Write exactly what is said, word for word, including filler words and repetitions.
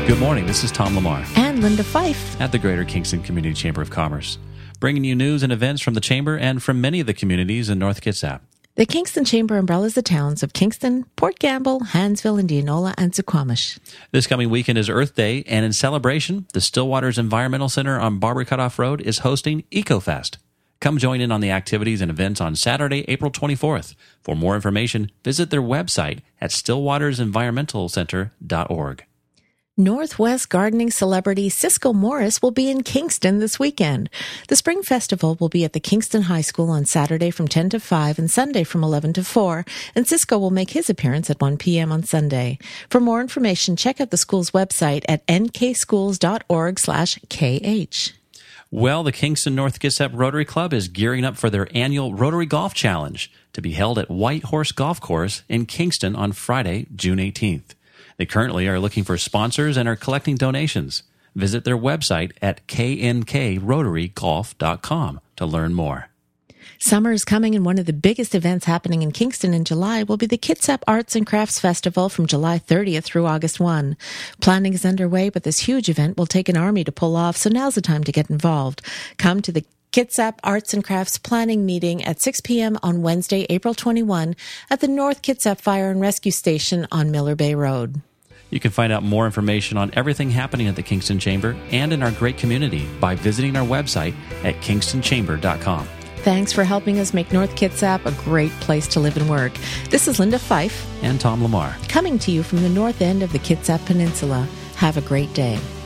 Good morning, this is Tom Lamar. And Linda Fife. At the Greater Kingston Community Chamber of Commerce, bringing you news and events from the Chamber and from many of the communities in North Kitsap. The Kingston Chamber umbrellas the towns of Kingston, Port Gamble, Hansville, Indianola, and Suquamish. This coming weekend is Earth Day, and in celebration, the Stillwaters Environmental Center on Barber Cutoff Road is hosting EcoFest. Come join in on the activities and events on Saturday, April twenty-fourth. For more information, visit their website at stillwaters environmental center dot org. Northwest gardening celebrity Cisco Morris will be in Kingston this weekend. The Spring Festival will be at the Kingston High School on Saturday from ten to five and Sunday from eleven to four, and Cisco will make his appearance at one p.m. on Sunday. For more information, check out the school's website at n k schools dot org slash k h. Well, the Kingston North Kitsap Rotary Club is gearing up for their annual Rotary Golf Challenge to be held at White Horse Golf Course in Kingston on Friday, June eighteenth. They currently are looking for sponsors and are collecting donations. Visit their website at k n k rotary golf dot com to learn more. Summer is coming, and one of the biggest events happening in Kingston in July will be the Kitsap Arts and Crafts Festival from July thirtieth through August first. Planning is underway, but this huge event will take an army to pull off, so now's the time to get involved. Come to the Kitsap Arts and Crafts Planning Meeting at six p.m. on Wednesday, April twenty-first at the North Kitsap Fire and Rescue Station on Miller Bay Road. You can find out more information on everything happening at the Kingston Chamber and in our great community by visiting our website at kingston chamber dot com. Thanks for helping us make North Kitsap a great place to live and work. This is Linda Fife and Tom Lamar, coming to you from the north end of the Kitsap Peninsula. Have a great day.